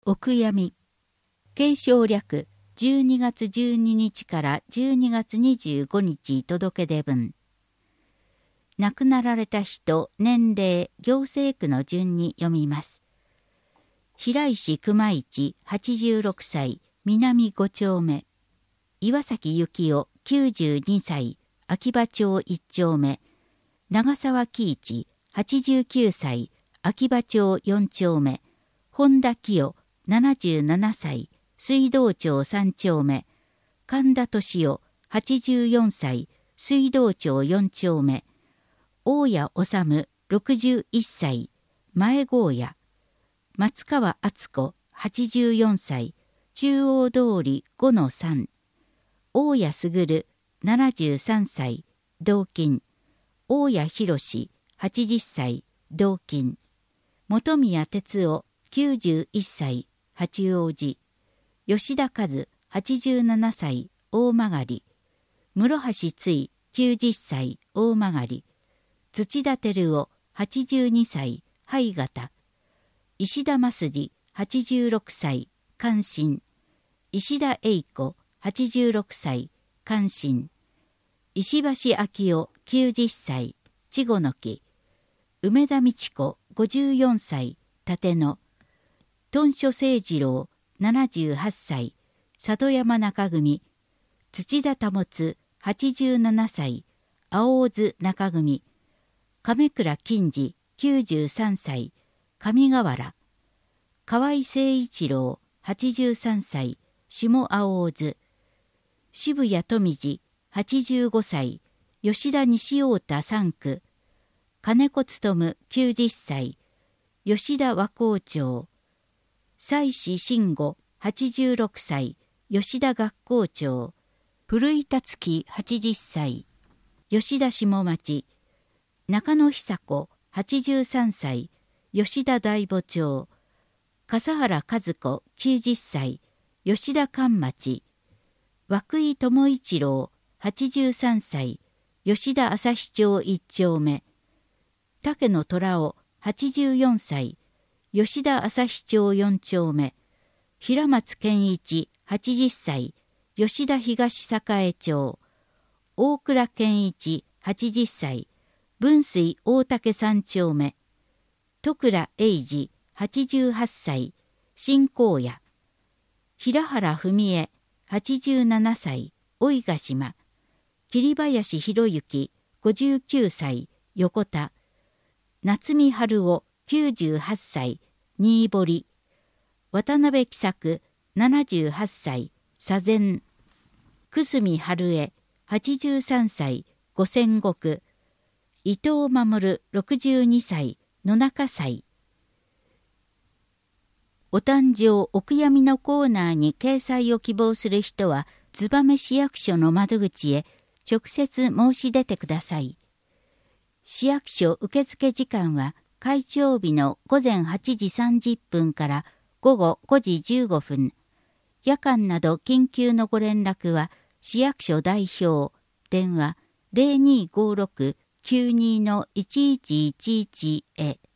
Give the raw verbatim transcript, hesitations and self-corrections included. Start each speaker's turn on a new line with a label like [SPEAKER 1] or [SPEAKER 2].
[SPEAKER 1] お悔やみ。継承略じゅうにがつじゅうににちからじゅうにがつにじゅうごにち届け出文。亡くなられた人、年齢、行政区の順に読みます。平石熊一はちじゅうろくさい、南ごちょうめ。岩崎幸男きゅうじゅうにさい、秋葉町いっちょうめ。長沢喜一はちじゅうきゅうさい、秋葉町よんちょうめ。本田清ななじゅうななさい、水道町さんちょうめ。神田敏夫はちじゅうよんさい、水道町よんちょうめ。大谷治ろくじゅういっさい、前郷谷。松川敦子はちじゅうよんさい、中央通りごのさん。大谷卓ななじゅうさんさい、同金。大谷博はちじゅっさい、同金。本宮哲夫きゅうじゅういっさい、八王子。吉田和はちじゅうななさい、大曲。室橋つきゅうじゅっさい、大曲。土田照夫はちじゅうにさい、灰形。石田増次はちじゅうろくさい、関心。石田栄子はちじゅうろくさい、関心。石橋昭夫きゅうじゅっさい、稚児の木。梅田美智子ごじゅうよんさい、立野。豚書清次郎ななじゅうはっさい、里山中組。土田保はちじゅうななさい、青津中組。亀倉金次きゅうじゅうさんさい、上河原。河合誠一郎はちじゅうさんさい、下青津。渋谷富次はちじゅうごさい、吉田西太田さんく。金子勉きゅうじゅっさい、吉田和光町。妻子慎吾はちじゅうろくさい、吉田学校長。古井達樹はちじゅっさい、吉田下町。中野久子はちじゅうさんさい、吉田大母町。笠原和子きゅうじゅっさい、吉田関町。涌井智一郎はちじゅうさんさい、吉田旭町いっちょうめ。竹野虎夫はちじゅうよんさい、吉田旭町よんちょうめ。平松健一はちじゅっさい、吉田東栄町。大倉健一はちじゅっさい、分水大竹さんちょうめ。戸倉英二はちじゅうはっさい、新高野。平原文江はちじゅうななさい、老ヶ島。桐林博之ごじゅうきゅうさい、横田。夏見春夫きゅうじゅうはっさい、新堀。渡辺喜作ななじゅうはっさい、左前。久住春江はちじゅうさんさい、五千石。伊藤守ろくじゅうにさい、野中祭。お誕生お悔やみのコーナーに掲載を希望する人は、燕市役所の窓口へ直接申し出てください。市役所受付時間は開庁日のごぜんはちじさんじゅっぷんからごごごじじゅうごふん。夜間など緊急のご連絡は市役所代表、電話 ゼロにーごーろくきゅうにーいちいちいちいち へ。